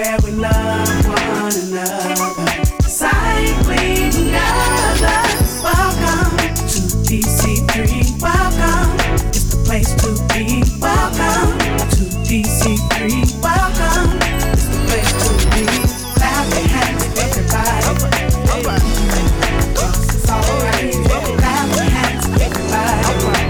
where we love one another, discipling others. Welcome to DC3. Welcome, it's the place to be. Welcome to DC3. Welcome, it's the place to be. Clap your hands, everybody. It's alright. Clap your hands, everybody.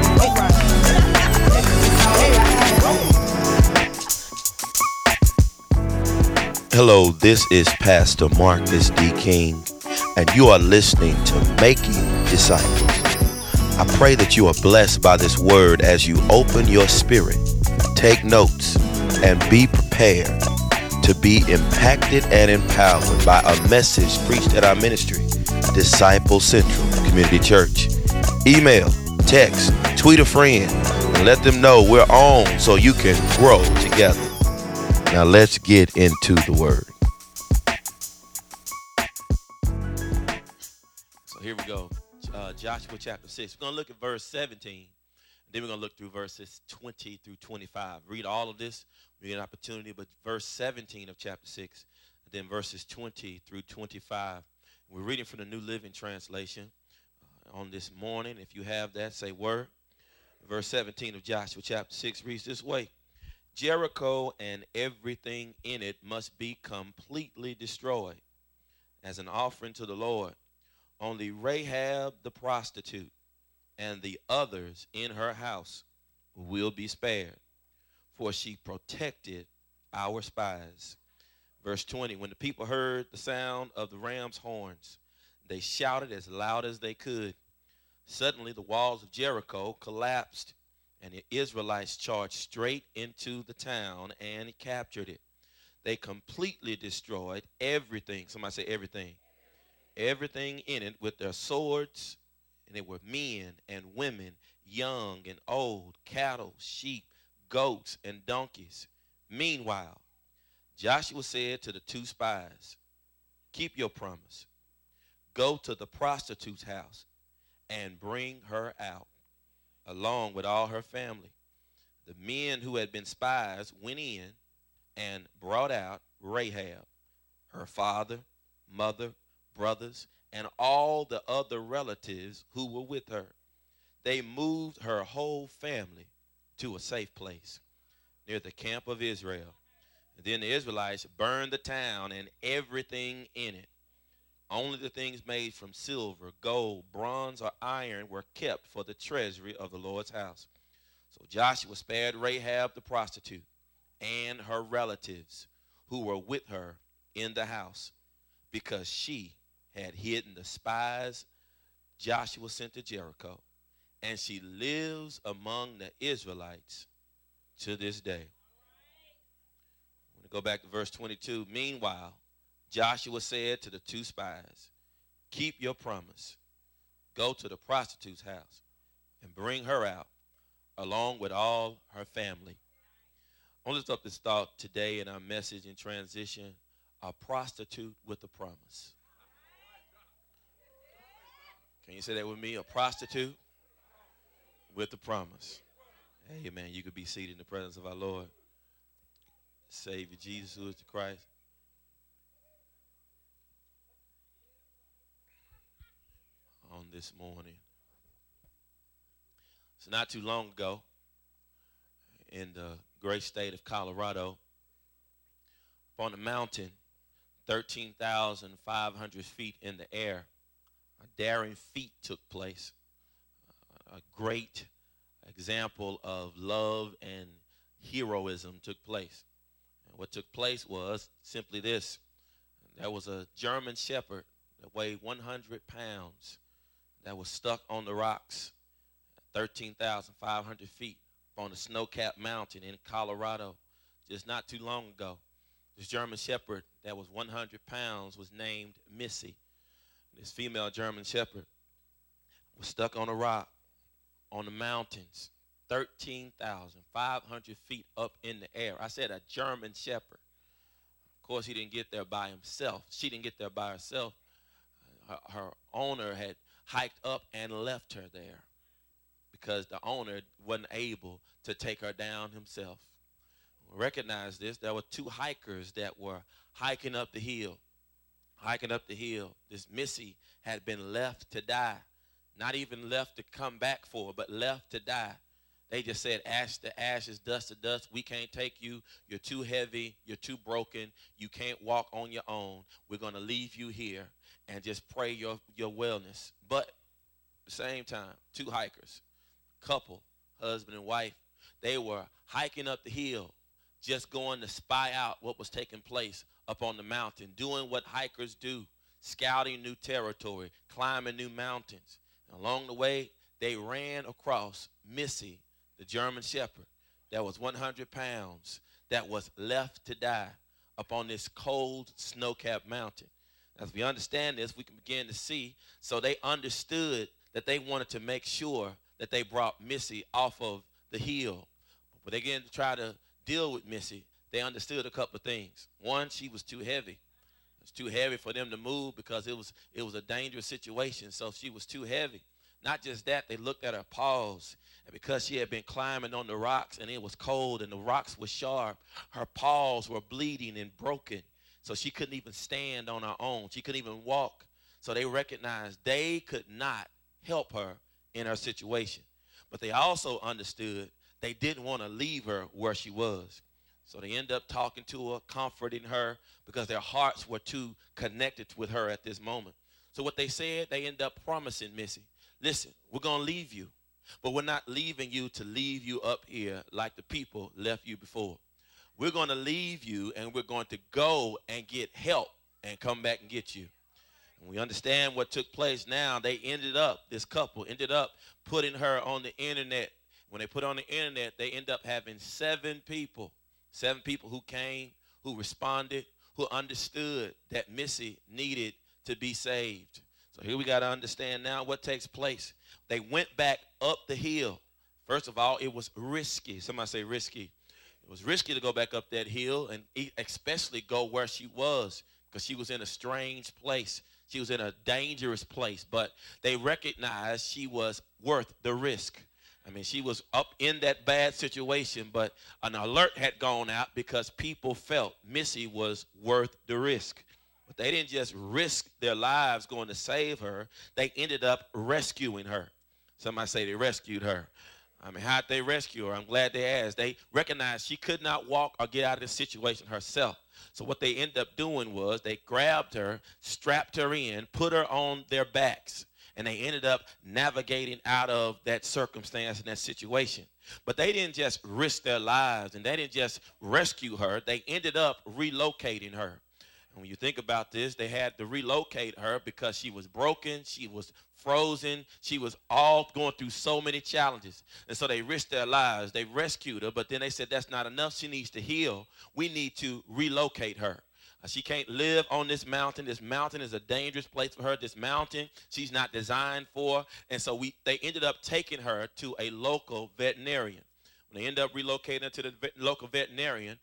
Hello, this is Pastor Marcus D. King, and you are listening to Making Disciples. I pray that you are blessed by this word as you open your spirit, take notes, and be prepared to be impacted and empowered by a message preached at our ministry, Disciple Central Community Church. Email, text, tweet a friend, and let them know we're on so you can grow together. Now let's get into the word. So here we go. Joshua chapter 6. We're going to look at verse 17. Then we're going to look through verses 20 through 25. Read all of this. We get an opportunity. But verse 17 of chapter 6. And then verses 20 through 25. We're reading from the New Living Translation on this morning. If you have that, say word. Verse 17 of Joshua chapter 6 reads this way. Jericho and everything in it must be completely destroyed as an offering to the Lord. Only Rahab the prostitute and the others in her house will be spared, for she protected our spies. Verse 20, when the people heard the sound of the ram's horns, they shouted as loud as they could. Suddenly the walls of Jericho collapsed, and the Israelites charged straight into the town and captured it. They completely destroyed everything. Somebody say everything. Everything in it with their swords. And it were men and women, young and old, cattle, sheep, goats, and donkeys. Meanwhile, Joshua said to the two spies, keep your promise. Go to the prostitute's house and bring her out, along with all her family. The men who had been spies went in and brought out Rahab, her father, mother, brothers, and all the other relatives who were with her. They moved her whole family to a safe place near the camp of Israel. And then the Israelites burned the town and everything in it. Only the things made from silver, gold, bronze, or iron were kept for the treasury of the Lord's house. So Joshua spared Rahab the prostitute and her relatives who were with her in the house, because she had hidden the spies Joshua sent to Jericho, and she lives among the Israelites to this day. I'm going to go back to verse 22. Meanwhile, Joshua said to the two spies, keep your promise. Go to the prostitute's house and bring her out, along with all her family. I want to lift up this thought today in our message in transition, a prostitute with a promise. Can you say that with me? A prostitute with a promise. Amen. You could be seated in the presence of our Lord, Savior Jesus, who is the Christ. On this morning. It's not too long ago in the great state of Colorado, up on the mountain, 13,500 feet in the air, a daring feat took place. A great example of love and heroism took place. And what took place was simply this. There was a German shepherd that weighed 100 pounds that was stuck on the rocks, 13,500 feet on a snow-capped mountain in Colorado just not too long ago. This German shepherd that was 100 pounds was named Missy. This female German shepherd was stuck on a rock on the mountains, 13,500 feet up in the air. I said a German shepherd. Of course, he didn't get there by himself. She didn't get there by herself. Her owner had hiked up and left her there because the owner wasn't able to take her down himself. Recognize this. There were two hikers that were hiking up the hill. This Missy had been left to die. Not even left to come back for, but left to die. They just said, ash to ashes, dust to dust. We can't take you. You're too heavy. You're too broken. You can't walk on your own. We're going to leave you here and just pray your wellness. But at the same time, two hikers, couple, husband and wife, they were hiking up the hill, just going to spy out what was taking place up on the mountain, doing what hikers do, scouting new territory, climbing new mountains. And along the way, they ran across Missy, the German Shepherd, that was 100 pounds, that was left to die up on this cold, snow-capped mountain. As we understand this, we can begin to see, so they understood that they wanted to make sure that they brought Missy off of the hill. But they began to try to deal with Missy. They understood a couple of things. One, she was too heavy. It was too heavy for them to move because it was a dangerous situation, so she was too heavy. Not just that, they looked at her paws, and because she had been climbing on the rocks and it was cold and the rocks were sharp, her paws were bleeding and broken, so she couldn't even stand on her own. She couldn't even walk. So they recognized they could not help her in her situation. But they also understood they didn't want to leave her where she was. So they end up talking to her, comforting her, because their hearts were too connected with her at this moment. So what they said, they end up promising Missy, listen, we're going to leave you, but we're not leaving you to leave you up here like the people left you before. We're going to leave you, and we're going to go and get help and come back and get you. And we understand what took place now. This couple ended up putting her on the internet. When they put on the internet, they end up having 7 people who came, who responded, who understood that Missy needed to be saved. So here we got to understand now what takes place. They went back up the hill. First of all, it was risky. Somebody say risky. It was risky to go back up that hill and especially go where she was, because she was in a strange place. She was in a dangerous place, but they recognized she was worth the risk. I mean, she was up in that bad situation, but an alert had gone out because people felt Missy was worth the risk. But they didn't just risk their lives going to save her. They ended up rescuing her. Somebody say they rescued her. I mean, how'd they rescue her? I'm glad they asked. They recognized she could not walk or get out of the situation herself. So what they ended up doing was they grabbed her, strapped her in, put her on their backs, and they ended up navigating out of that circumstance and that situation. But they didn't just risk their lives, and they didn't just rescue her. They ended up relocating her. And when you think about this, they had to relocate her because she was broken, she was frozen, she was all going through so many challenges. And so they risked their lives. They rescued her, but then they said that's not enough. She needs to heal. We need to relocate her. She can't live on this mountain. This mountain is a dangerous place for her. This mountain she's not designed for. And so they ended up taking her to a local veterinarian. When they end up relocating her to the local veterinarian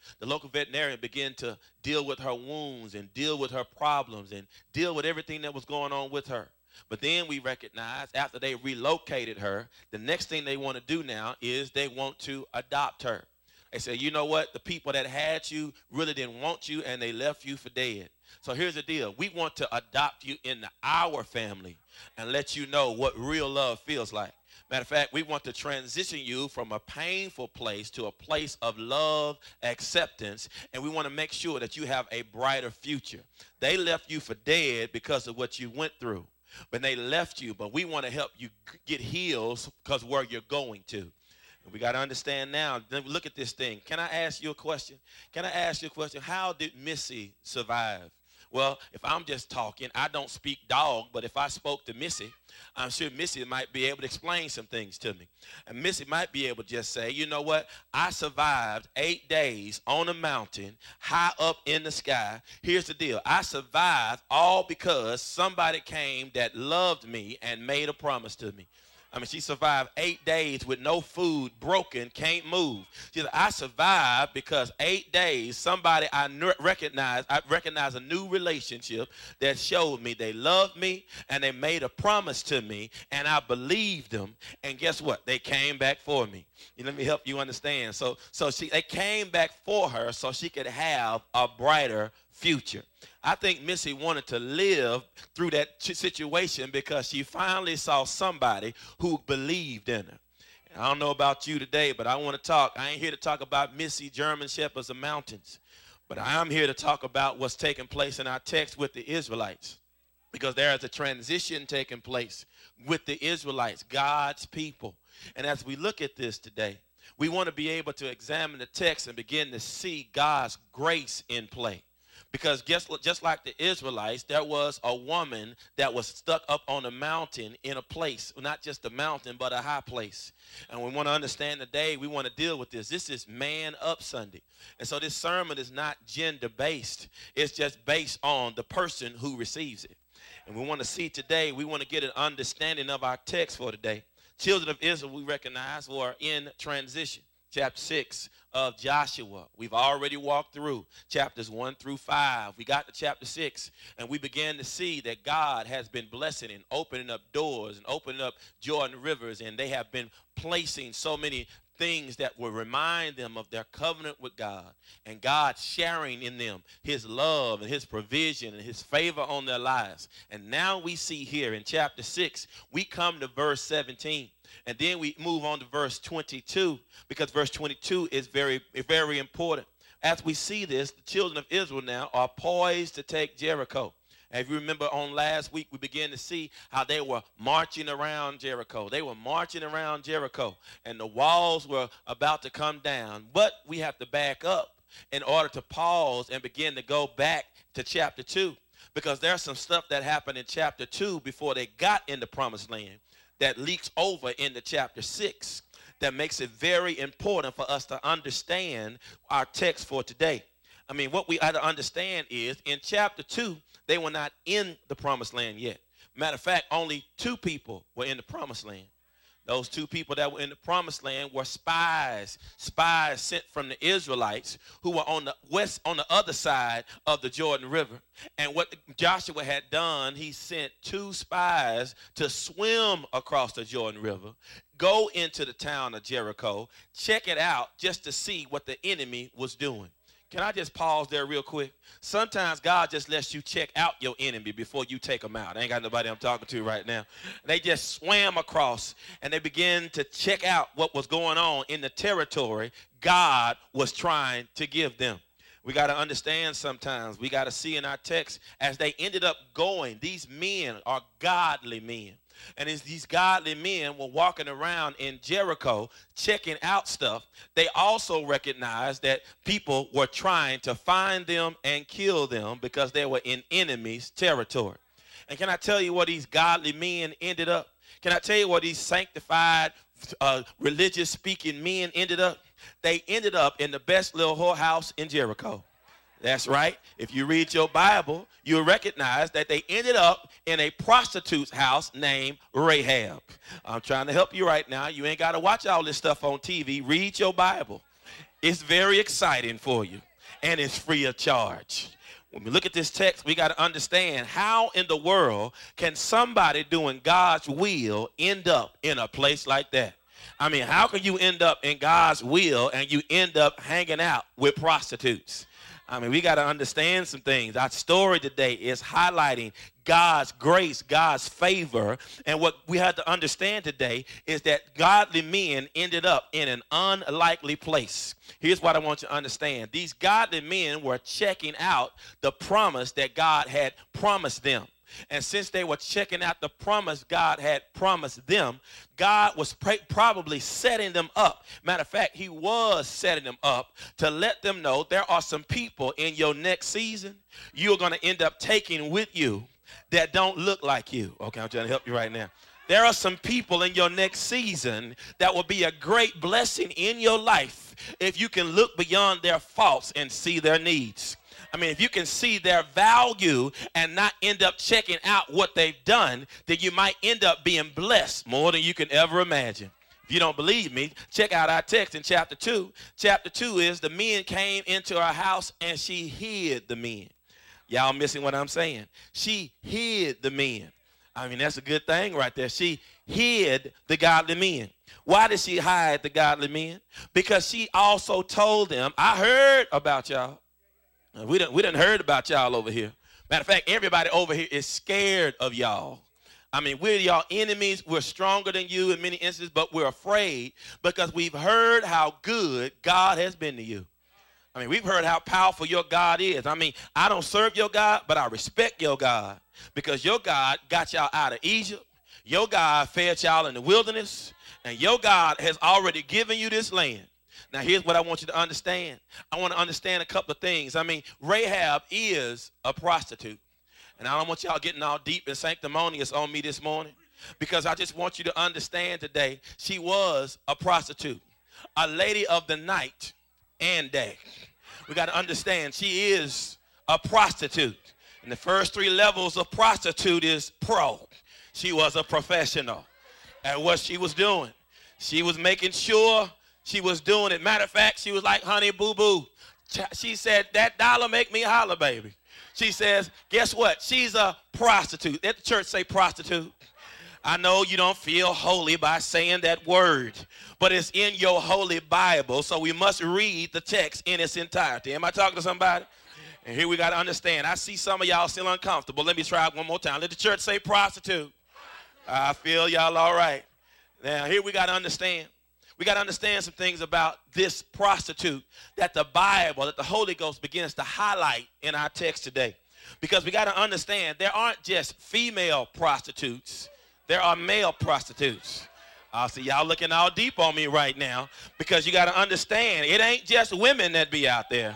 began to deal with her wounds and deal with her problems and deal with everything that was going on with her. But then we recognize after they relocated her, the next thing they want to do now is they want to adopt her. They say, you know what? The people that had you really didn't want you, and they left you for dead. So here's the deal. We want to adopt you into our family and let you know what real love feels like. Matter of fact, we want to transition you from a painful place to a place of love, acceptance, and we want to make sure that you have a brighter future. They left you for dead because of what you went through. When they left you, but we want to help you get healed because where you're going to. And we got to understand now. Look at this thing. Can I ask you a question? How did Missy survive? Well, if I'm just talking, I don't speak dog, but if I spoke to Missy, I'm sure Missy might be able to explain some things to me. And Missy might be able to just say, you know what? I survived 8 days on a mountain high up in the sky. Here's the deal. I survived all because somebody came that loved me and made a promise to me. I mean, she survived 8 days with no food, broken, can't move. She said, I survived because 8 days, somebody I recognized a new relationship that showed me they loved me and they made a promise to me, and I believed them. And guess what? They came back for me. Let me help you understand. So they came back for her so she could have a brighter future. I think Missy wanted to live through that situation because she finally saw somebody who believed in her. And I don't know about you today, but I want to talk. I ain't here to talk about Missy, German shepherds, or mountains. But I'm here to talk about what's taking place in our text with the Israelites. Because there is a transition taking place with the Israelites, God's people. And as we look at this today, we want to be able to examine the text and begin to see God's grace in play. Because just like the Israelites, there was a woman that was stuck up on a mountain in a place, not just a mountain, but a high place. And we want to understand today, we want to deal with this. This is Man Up Sunday. And so this sermon is not gender-based. It's just based on the person who receives it. And we want to see today, we want to get an understanding of our text for today. Children of Israel, we recognize, were in transition. Chapter 6 of Joshua. We've already walked through chapters 1 through 5. We got to chapter 6, and we began to see that God has been blessing and opening up doors and opening up Jordan rivers, and they have been placing so many things that will remind them of their covenant with God, and God sharing in them his love and his provision and his favor on their lives. And now we see here in chapter 6, we come to verse 17. And then we move on to verse 22, because verse 22 is very, very important. As we see this, the children of Israel now are poised to take Jericho. And if you remember on last week, we began to see how they were marching around Jericho. They were marching around Jericho, and the walls were about to come down. But we have to back up in order to pause and begin to go back to chapter 2, because there's some stuff that happened in chapter 2 before they got in the promised land that leaks over into chapter 6 that makes it very important for us to understand our text for today. I mean, what we ought to understand is in chapter 2, they were not in the promised land yet. Matter of fact, only 2 people were in the promised land. Those 2 people that were in the promised land were spies sent from the Israelites who were on the other side of the Jordan River. And what Joshua had done, he sent 2 spies to swim across the Jordan River, go into the town of Jericho, check it out just to see what the enemy was doing. Can I just pause there real quick? Sometimes God just lets you check out your enemy before you take them out. I ain't got nobody I'm talking to right now. They just swam across, and they began to check out what was going on in the territory God was trying to give them. We got to understand sometimes. We got to see in our text, as they ended up going, these men are godly men. And as these godly men were walking around in Jericho checking out stuff, they also recognized that people were trying to find them and kill them because they were in enemy's territory. And can I tell you what these godly men ended up? Can I tell you what these sanctified, religious speaking men ended up? They ended up in the best little whorehouse in Jericho. That's right. If you read your Bible, you'll recognize that they ended up in a prostitute's house named Rahab. I'm trying to help you right now. You ain't got to watch all this stuff on TV. Read your Bible. It's very exciting for you, and it's free of charge. When we look at this text, we got to understand, how in the world can somebody doing God's will end up in a place like that? I mean, how can you end up in God's will and you end up hanging out with prostitutes? I mean, we got to understand some things. Our story today is highlighting God's grace, God's favor. And what we have to understand today is that godly men ended up in an unlikely place. Here's what I want you to understand. These godly men were checking out the promise that God had promised them. And since they were checking out the promise God had promised them, God was probably setting them up. Matter of fact, he was setting them up to let them know there are some people in your next season you're going to end up taking with you that don't look like you. Okay, I'm trying to help you right now. There are some people in your next season that will be a great blessing in your life if you can look beyond their faults and see their needs. I mean, if you can see their value and not end up checking out what they've done, then you might end up being blessed more than you can ever imagine. If you don't believe me, check out our text in chapter 2. Chapter 2 is the men came into our house and she hid the men. Y'all missing what I'm saying? She hid the men. I mean, that's a good thing right there. She hid the godly men. Why did she hide the godly men? Because she also told them, I heard about y'all. We done heard about y'all over here. Matter of fact, everybody over here is scared of y'all. I mean, we're y'all enemies. We're stronger than you in many instances, but we're afraid because we've heard how good God has been to you. I mean, we've heard how powerful your God is. I mean, I don't serve your God, but I respect your God because your God got y'all out of Egypt. Your God fed y'all in the wilderness, and your God has already given you this land. Now, here's what I want you to understand. I want to understand a couple of things. I mean, Rahab is a prostitute. And I don't want y'all getting all deep and sanctimonious on me this morning because I just want you to understand today she was a prostitute, a lady of the night and day. We got to understand she is a prostitute. And the first 3 levels of prostitute is pro. She was a professional at what she was doing. She was making sure she was doing it. Matter of fact, she was like, honey, boo-boo. She said, that dollar make me holler, baby. She says, guess what? She's a prostitute. Let the church say prostitute. I know you don't feel holy by saying that word, but it's in your holy Bible, so we must read the text in its entirety. Am I talking to somebody? And here we got to understand. I see some of y'all still uncomfortable. Let me try it one more time. Let the church say prostitute. I feel y'all all right. Now, here we got to understand. We got to understand some things about this prostitute that the Bible, that the Holy Ghost begins to highlight in our text today. Because we got to understand there aren't just female prostitutes. There are male prostitutes. I see y'all looking all deep on me right now because you got to understand it ain't just women that be out there.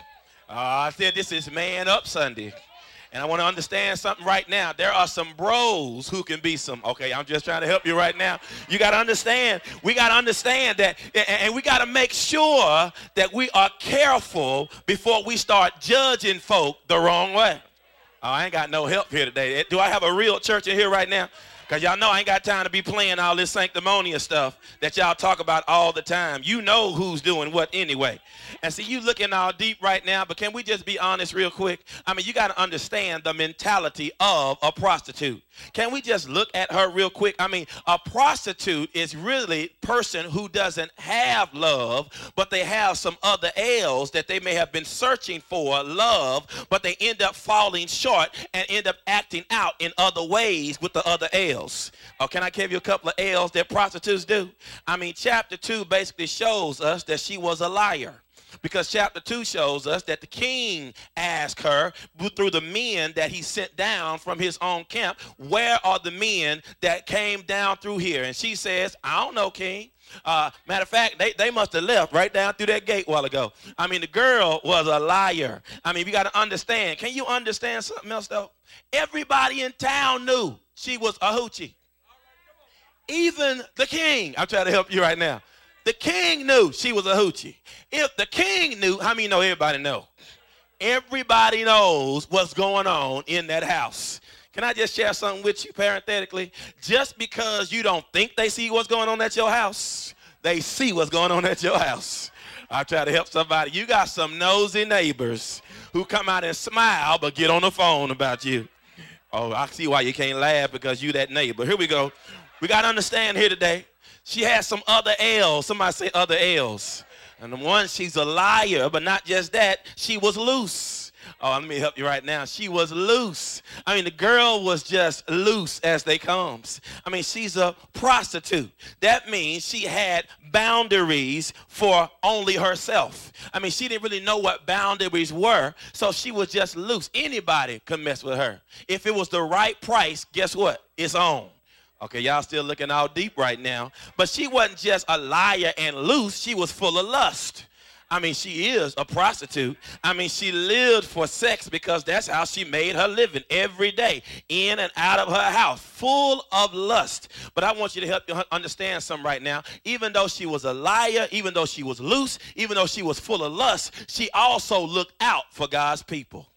I said this is Man Up Sunday. And I want to understand something right now. There are some bros who can be some, okay, I'm just trying to help you right now. You got to understand, we got to understand that, and we got to make sure that we are careful before we start judging folk the wrong way. Oh, I ain't got no help here today. Do I have a real church in here right now? Because y'all know I ain't got time to be playing all this sanctimonious stuff that y'all talk about all the time. You know who's doing what anyway. And see, you looking all deep right now, but can we just be honest real quick? I mean, you got to understand the mentality of a prostitute. Can we just look at her real quick? I mean, a prostitute is really a person who doesn't have love, but they have some other ails that they may have been searching for love, but they end up falling short and end up acting out in other ways with the other ails. Oh, can I give you a couple of ails that prostitutes do? I mean, chapter 2 basically shows us that she was a liar. Because chapter 2 shows us that the king asked her through the men that he sent down from his own camp, where are the men that came down through here? And she says, I don't know, king. Matter of fact, they must have left right down through that gate a while ago. I mean, the girl was a liar. I mean, you got to understand. Can you understand something else, though? Everybody in town knew she was a hoochie. Even the king. I'm trying to help you right now. The king knew she was a hoochie. If the king knew, how many know everybody know? Everybody knows what's going on in that house. Can I just share something with you parenthetically? Just because you don't think they see what's going on at your house, they see what's going on at your house. I try to help somebody. You got some nosy neighbors who come out and smile but get on the phone about you. Oh, I see why you can't laugh because you that neighbor. Here we go. We got to understand here today. She has some other L's. Somebody say other L's. And the one, she's a liar, but not just that. She was loose. Oh, let me help you right now. She was loose. I mean, the girl was just loose as they comes. I mean, she's a prostitute. That means she had boundaries for only herself. I mean, she didn't really know what boundaries were, so she was just loose. Anybody could mess with her. If it was the right price, guess what? It's on. Okay, y'all still looking all deep right now. But she wasn't just a liar and loose. She was full of lust. I mean, she is a prostitute. I mean, she lived for sex because that's how she made her living every day, in and out of her house, full of lust. But I want you to help you understand something right now. Even though she was a liar, even though she was loose, even though she was full of lust, she also looked out for God's people.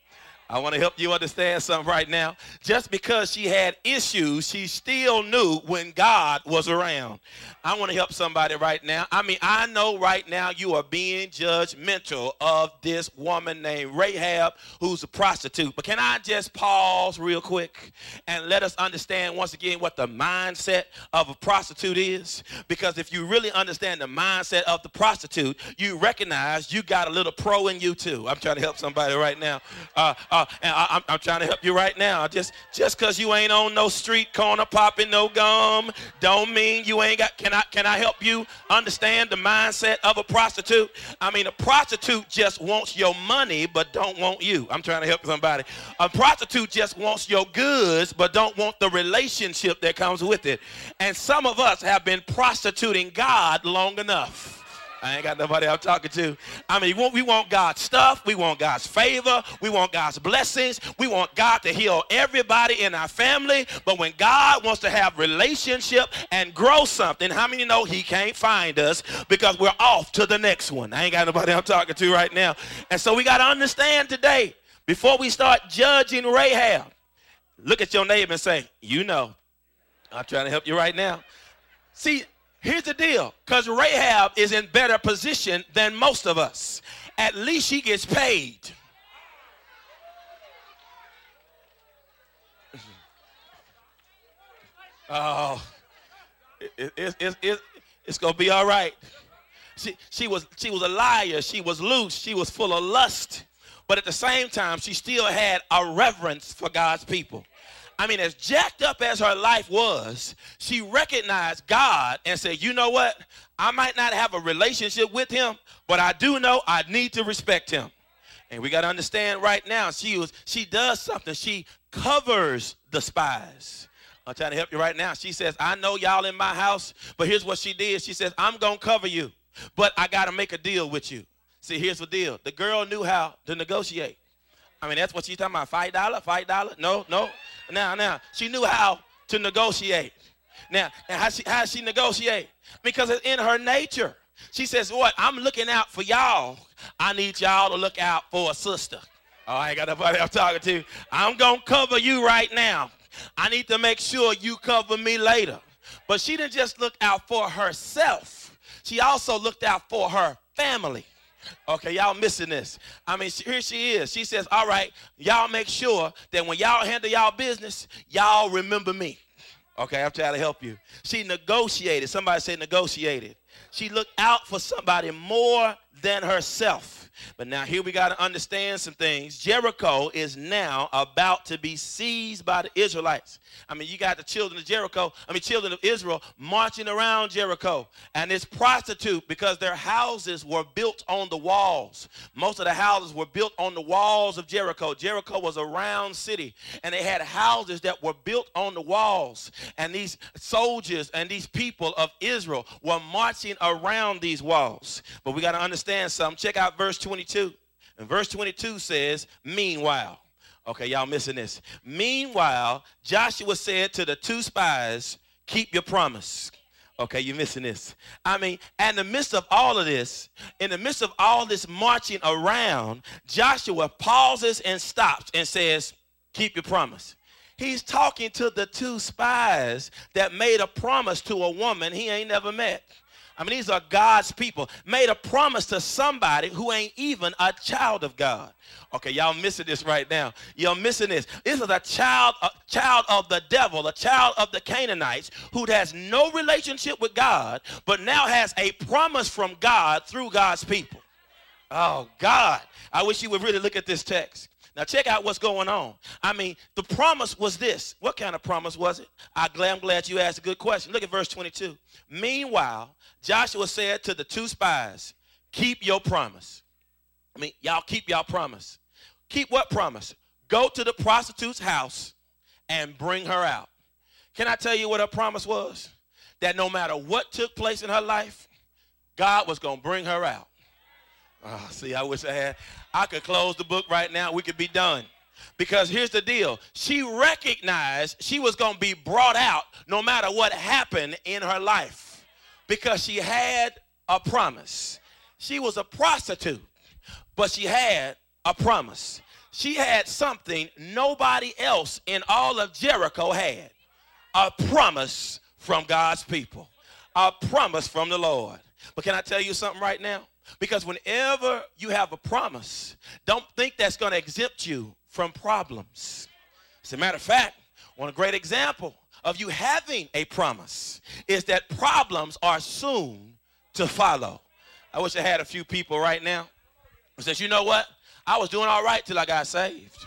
I want to help you understand something right now. Just because she had issues, she still knew when God was around. I want to help somebody right now. I mean, I know right now you are being judgmental of this woman named Rahab, who's a prostitute. But can I just pause real quick and let us understand once again what the mindset of a prostitute is? Because if you really understand the mindset of the prostitute, you recognize you got a little pro in you too. I'm trying to help somebody right now. And I'm trying to help you right now. Just because you ain't on no street corner popping no gum, don't mean you ain't got. Can I help you understand the mindset of a prostitute? I mean, a prostitute just wants your money, but don't want you. I'm trying to help somebody. A prostitute just wants your goods, but don't want the relationship that comes with it. And some of us have been prostituting God long enough. I ain't got nobody I'm talking to. I mean, we want God's stuff. We want God's favor. We want God's blessings. We want God to heal everybody in our family. But when God wants to have relationship and grow something, how many know he can't find us because we're off to the next one? I ain't got nobody I'm talking to right now. And so we got to understand today, before we start judging Rahab, look at your neighbor and say, you know. I'm trying to help you right now. See, here's the deal, because Rahab is in better position than most of us. At least she gets paid. Oh, it's going to be all right. She was a liar. She was loose. She was full of lust. But at the same time, she still had a reverence for God's people. I mean, as jacked up as her life was, she recognized God and said, you know what? I might not have a relationship with him, but I do know I need to respect him. And we got to understand right now, she does something. She covers the spies. I'm trying to help you right now. She says, I know y'all in my house, but here's what she did. She says, I'm going to cover you, but I got to make a deal with you. See, here's the deal. The girl knew how to negotiate. I mean, that's what she's talking about. $5? No. Now, she knew how to negotiate. Now, and how she negotiate? Because it's in her nature. She says, what? I'm looking out for y'all. I need y'all to look out for a sister. Oh, I ain't got nobody I'm talking to. I'm going to cover you right now. I need to make sure you cover me later. But she didn't just look out for herself. She also looked out for her family. Okay, y'all missing this. I mean, here she is. She says, all right, y'all make sure that when y'all handle y'all business, y'all remember me. Okay, I'm trying to help you. She negotiated. Somebody say negotiated. She looked out for somebody more than herself. But now here we got to understand some things. Jericho is now about to be seized by the Israelites. I mean, you got the children of Israel marching around Jericho. And it's prostitute because their houses were built on the walls. Most of the houses were built on the walls of Jericho. Jericho was a round city. And they had houses that were built on the walls. And these soldiers and these people of Israel were marching around these walls. But we got to understand something. Check out verse 22. And verse 22 says, meanwhile. Okay, y'all missing this. Meanwhile, Joshua said to the two spies, keep your promise. Okay, you're missing this. I mean, in the midst of all of this, in the midst of all this marching around, Joshua pauses and stops and says, keep your promise. He's talking to the two spies that made a promise to a woman he ain't never met. I mean, these are God's people. Made a promise to somebody who ain't even a child of God. Okay, y'all missing this right now. You're missing this. This is a child of the devil, a child of the Canaanites who has no relationship with God, but now has a promise from God through God's people. Oh, God. I wish you would really look at this text. Now, check out what's going on. I mean, the promise was this. What kind of promise was it? I'm glad you asked a good question. Look at verse 22. Meanwhile, Joshua said to the two spies, keep your promise. I mean, y'all keep y'all promise. Keep what promise? Go to the prostitute's house and bring her out. Can I tell you what her promise was? That no matter what took place in her life, God was going to bring her out. Oh, see, I wish I could close the book right now. We could be done. Because here's the deal. She recognized she was going to be brought out no matter what happened in her life. Because she had a promise. She was a prostitute, but she had a promise. she had something nobody else in all of Jericho had. A promise from God's people. A promise from the Lord. But can I tell you something right now? Because whenever you have a promise, don't think that's going to exempt you from problems. As a matter of fact, one great example of you having a promise is that problems are soon to follow. I wish I had a few people right now who says, you know what? I was doing all right till I got saved.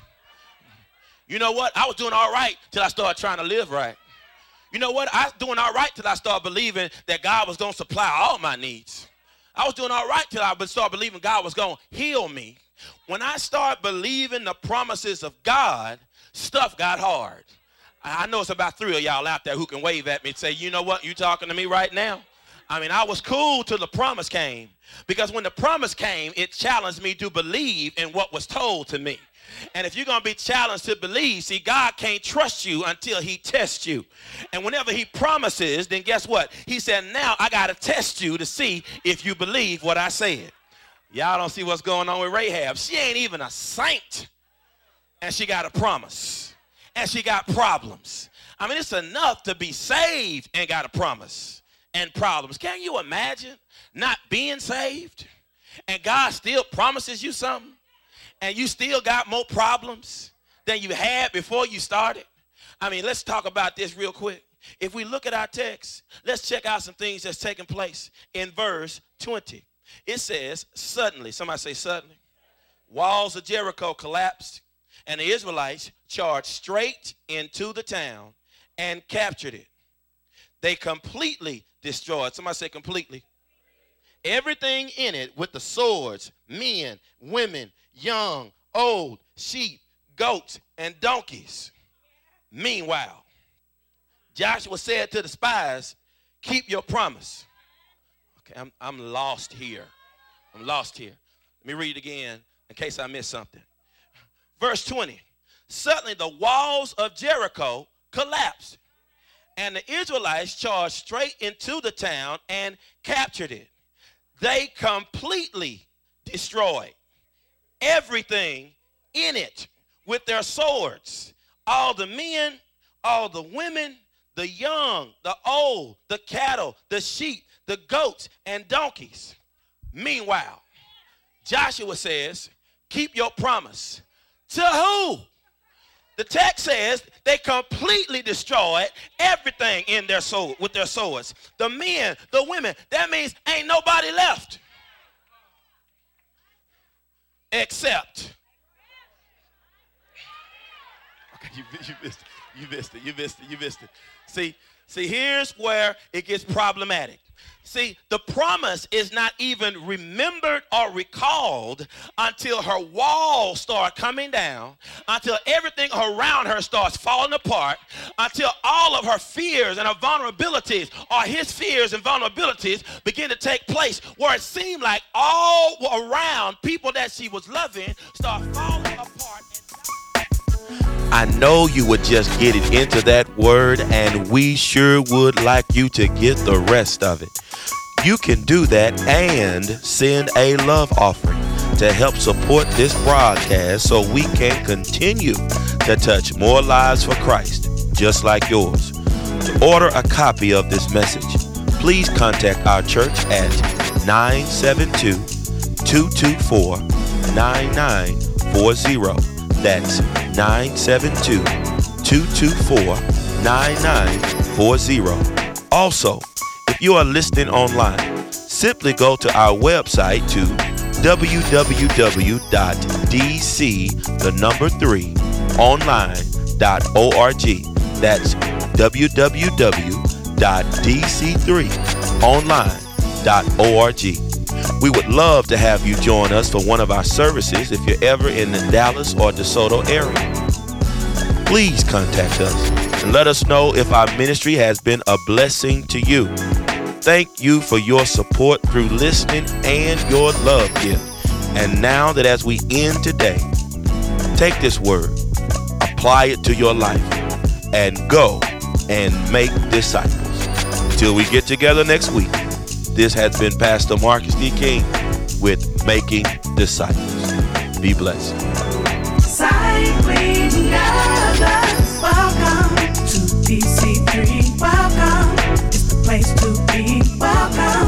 You know what? I was doing all right till I started trying to live right. You know what? I was doing all right till I started believing that God was going to supply all my needs. I was doing all right till I started believing God was going to heal me. When I started believing the promises of God, stuff got hard. I know it's about 3 of y'all out there who can wave at me and say, you know what? You talking to me right now? I mean, I was cool till the promise came. Because when the promise came, it challenged me to believe in what was told to me. And if you're going to be challenged to believe, see, God can't trust you until he tests you. And whenever he promises, then guess what? He said, now I got to test you to see if you believe what I said. Y'all don't see what's going on with Rahab. She ain't even a saint. And she got a promise. And she got problems. I mean, it's enough to be saved and got a promise and problems. Can you imagine not being saved and God still promises you something and you still got more problems than you had before you started? I mean, let's talk about this real quick. If we look at our text, let's check out some things that's taking place in verse 20. It says, suddenly, somebody say suddenly, walls of Jericho collapsed, and the Israelites charged straight into the town and captured it. They completely destroyed, somebody say completely, everything in it with the swords, men, women, young, old, sheep, goats, and donkeys. Meanwhile, Joshua said to the spies, keep your promise. Okay, I'm lost here. I'm lost here. Let me read it again in case I missed something. Verse 20, suddenly the walls of Jericho collapsed, and the Israelites charged straight into the town and captured it. They completely destroyed everything in it with their swords. All the men, all the women, the young, the old, the cattle, the sheep, the goats, and donkeys. Meanwhile, Joshua says, keep your promise. To who? The text says they completely destroyed everything in their sword with their swords. The men, the women. That means ain't nobody left. Except. Okay, you missed it. See, here's where it gets problematic. See, the promise is not even remembered or recalled until her walls start coming down, until everything around her starts falling apart, until all of her fears and her vulnerabilities, or his fears and vulnerabilities, begin to take place, where it seemed like all around people that she was loving start falling apart. I know you were just getting into that word, and we sure would like you to get the rest of it. You can do that and send a love offering to help support this broadcast so we can continue to touch more lives for Christ, just like yours. To order a copy of this message, please contact our church at 972-224-9940. That's 972-224-9940. Also, if you are listening online, simply go to our website to www.dc3online.org. That's www.dc3online.org. We would love to have you join us for one of our services if you're ever in the Dallas or DeSoto area. Please contact us and let us know if our ministry has been a blessing to you. Thank you for your support through listening and your love gift. And now that as we end today, take this word, apply it to your life, and go and make disciples. Until we get together next week, this has been Pastor Marcus D. King with Making Disciples. Be blessed. Cycling others. Welcome to DC3. Welcome. It's the place to be. Welcome.